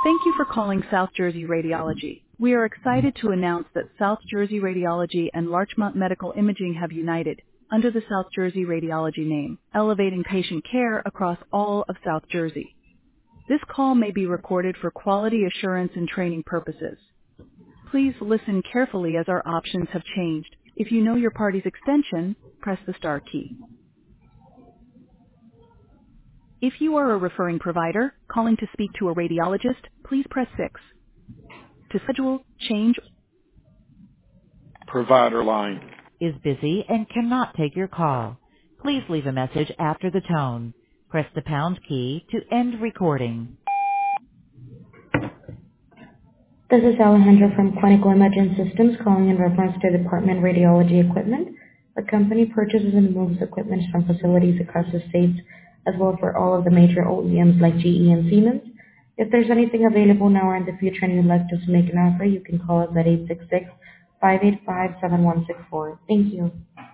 Thank you for calling South Jersey Radiology. We are excited to announce that South Jersey Radiology and Larchmont Medical Imaging have united under the South Jersey Radiology name, elevating patient care across all of South Jersey. This call may be recorded for quality assurance and training purposes. Please listen carefully as our options have changed. If you know your party's extension, press the star key. If you are a referring provider calling to speak to a radiologist, please press 6. To schedule, change, Provider line is busy and cannot take your call. Please leave a message after the tone. Press the pound key to end recording. This is Alejandra from Clinical Imaging Systems calling in reference to Department Radiology Equipment. The company purchases and moves equipment from facilities across the states as well for all of the major OEMs like GE and Siemens. If there's anything available now or in the future and you'd like us to make an offer, you can call us at 866-585-7164. Thank you.